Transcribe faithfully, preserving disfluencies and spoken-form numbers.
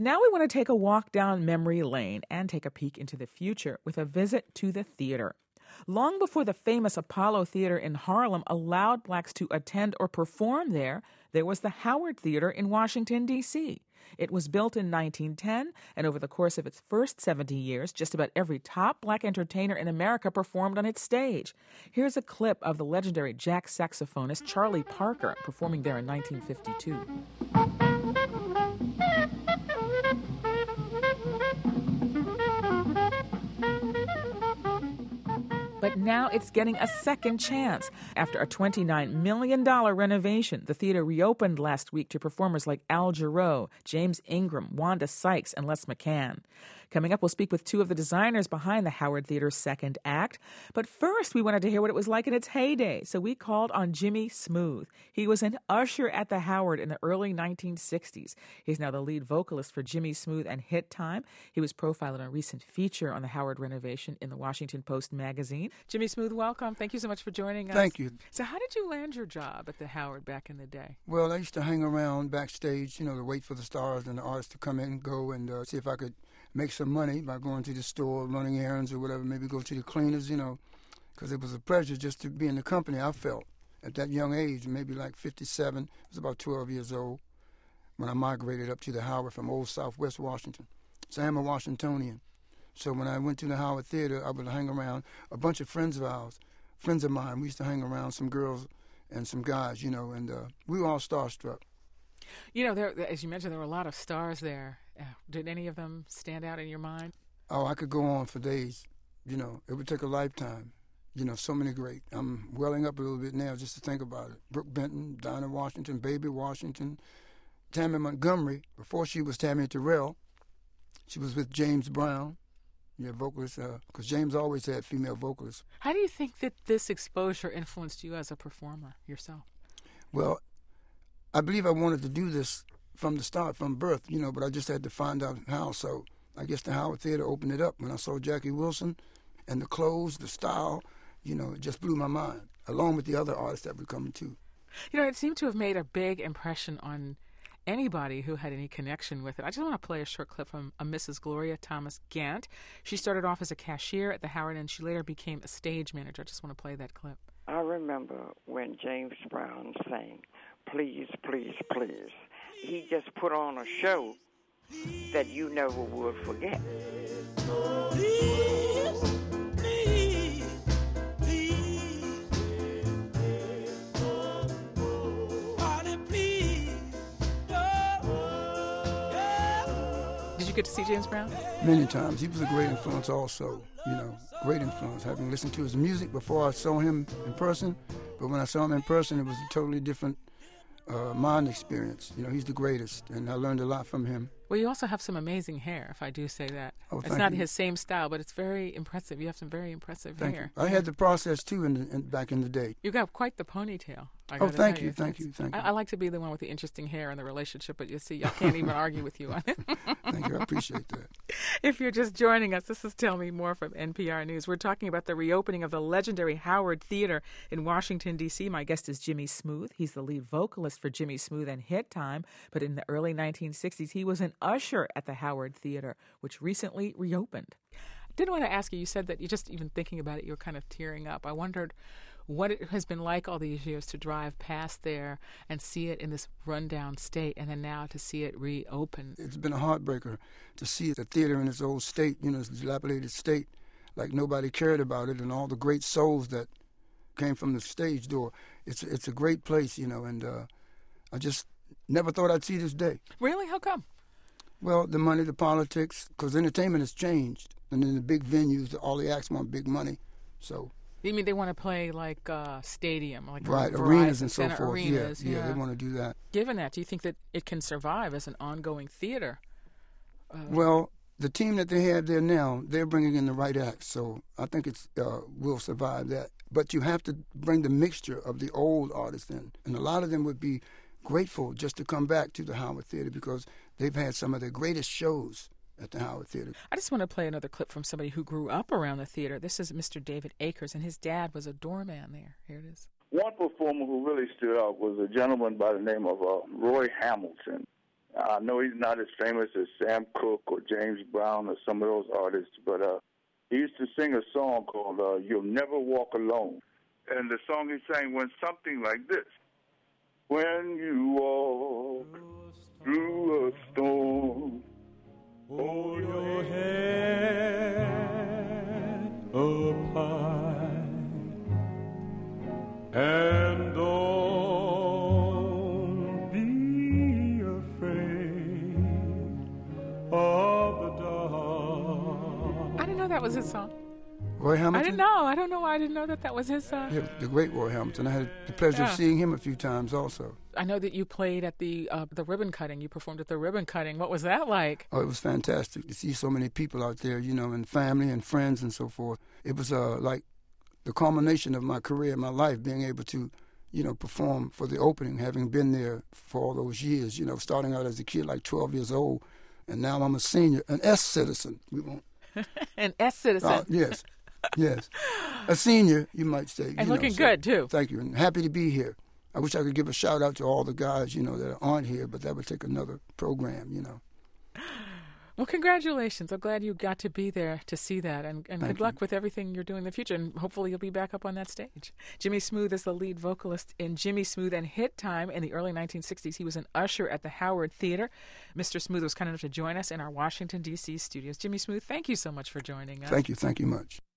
Now we want to take a walk down memory lane and take a peek into the future with a visit to the theater. Long before the famous Apollo Theater in Harlem allowed blacks to attend or perform there, there was the Howard Theater in Washington, D C It was built in nineteen ten, and over the course of its first seventy years, just about every top black entertainer in America performed on its stage. Here's a clip of the legendary jazz saxophonist Charlie Parker performing there in nineteen fifty-two. But now it's getting a second chance. After a twenty-nine million dollars renovation, the theater reopened last week to performers like Al Jarreau, James Ingram, Wanda Sykes, and Les McCann. Coming up, we'll speak with two of the designers behind the Howard Theater's second act. But first, we wanted to hear what it was like in its heyday, so we called on Jimmy Smooth. He was an usher at the Howard in the early nineteen sixties. He's now the lead vocalist for Jimmy Smooth and Hit Time. He was profiled in a recent feature on the Howard renovation in the Washington Post magazine. Jimmy Smooth, welcome. Thank you so much for joining us. Thank you. So how did you land your job at the Howard back in the day? Well, I used to hang around backstage, you know, to wait for the stars and the artists to come in and go and uh, see if I could make some money by going to the store, running errands or whatever, maybe go to the cleaners, you know, because it was a pleasure just to be in the company, I felt. At that young age, maybe like fifty-seven, I was about twelve years old when I migrated up to the Howard from old Southwest Washington. So I am a Washingtonian. So when I went to the Howard Theater, I would hang around a bunch of friends of ours, friends of mine. We used to hang around some girls and some guys, you know, and uh, we were all starstruck. You know, there, as you mentioned, there were a lot of stars there. Uh, did any of them stand out in your mind? Oh, I could go on for days. You know, it would take a lifetime. You know, so many great. I'm welling up a little bit now just to think about it. Brooke Benton, Dinah Washington, Baby Washington, Tammy Montgomery. Before she was Tammy Terrell, she was with James Brown. Yeah, vocalist, because uh, James always had female vocalists. How do you think that this exposure influenced you as a performer yourself? Well, I believe I wanted to do this from the start, from birth, you know, but I just had to find out how. So I guess the Howard Theater opened it up. When I saw Jackie Wilson and the clothes, the style, you know, it just blew my mind, along with the other artists that were coming too. You know, it seemed to have made a big impression on anybody who had any connection with it. I just want to play a short clip from a Missus Gloria Thomas Gant. She started off as a cashier at the Howard, and she later became a stage manager. I just want to play that clip. I remember when James Brown sang, "Please, Please, Please." He just put on a show that you never would forget. Did you get to see James Brown? Many times. He was a great influence also, you know, great influence. Having listened to his music before I saw him in person, but when I saw him in person, it was a totally different uh, mind experience. You know, he's the greatest, and I learned a lot from him. Well, you also have some amazing hair, if I do say that. Oh, it's thank not you. his same style, but it's very impressive. You have some very impressive Thank hair. you. I had the process, too, in, the, in back in the day. You got quite the ponytail. I Oh, gotta thank tell you, thank you, thank I, you. I like to be the one with the interesting hair in the relationship, but you see, I can't even argue with you on it. Thank you. I appreciate that. If you're just joining us, this is Tell Me More from N P R News. We're talking about the reopening of the legendary Howard Theater in Washington, D C My guest is Jimmy Smooth. He's the lead vocalist for Jimmy Smooth and Hit Time, but in the early nineteen sixties, he was an usher at the Howard Theater, which recently reopened. I did want to ask you, you said that you just even thinking about it, you were kind of tearing up. I wondered what it has been like all these years to drive past there and see it in this rundown state, and then now to see it reopen. It's been a heartbreaker to see the theater in its old state, you know, its dilapidated state, like nobody cared about it, and all the great souls that came from the stage door. It's it's a great place, you know, and uh, I just never thought I'd see this day. Really? How come? Well, the money, the politics, because entertainment has changed, and in the big venues, all the acts want big money, so. You mean they want to play like uh, stadium, like right, Verizon arenas and so Center forth. Arenas, yeah, yeah, yeah, they want to do that. Given that, do you think that it can survive as an ongoing theater? Uh, well, the team that they have there now, they're bringing in the right acts, so I think it's uh, will survive that. But you have to bring the mixture of the old artists in, and a lot of them would be grateful just to come back to the Howard Theater because they've had some of their greatest shows at the Howard Theater. I just want to play another clip from somebody who grew up around the theater. This is Mister David Akers, and his dad was a doorman there. Here it is. One performer who really stood out was a gentleman by the name of uh, Roy Hamilton. I know he's not as famous as Sam Cooke or James Brown or some of those artists, but uh, he used to sing a song called uh, You'll Never Walk Alone. And the song he sang went something like this. When you walk through a storm, hold your head up high and don't be afraid of the dark. I didn't know that was his song. Roy Hamilton? I didn't know. I don't know why I didn't know that that was his song. Yeah, the great Roy Hamilton. I had the pleasure Yeah. of seeing him a few times also. I know that you played at the uh, the ribbon cutting. You performed at the ribbon cutting. What was that like? Oh, it was fantastic to see so many people out there, you know, and family and friends and so forth. It was uh, like the culmination of my career, my life, being able to, you know, perform for the opening, having been there for all those years, you know, starting out as a kid, like twelve years old, and now I'm a senior, an S citizen. We won't. An S citizen. Uh, yes, yes. A senior, you might say. And you looking know, so good, too. Thank you, and happy to be here. I wish I could give a shout out to all the guys, you know, that aren't here, but that would take another program, you know. Well, congratulations. I'm glad you got to be there to see that. And, and Thank good luck with everything you're doing in the future. And hopefully you'll be back up on that stage. Jimmy Smooth is the lead vocalist in Jimmy Smooth and Hit Time. In the early nineteen sixties, he was an usher at the Howard Theater. Mister Smooth was kind enough to join us in our Washington, D C studios. Jimmy Smooth, thank you so much for joining us. Thank you. Thank you much.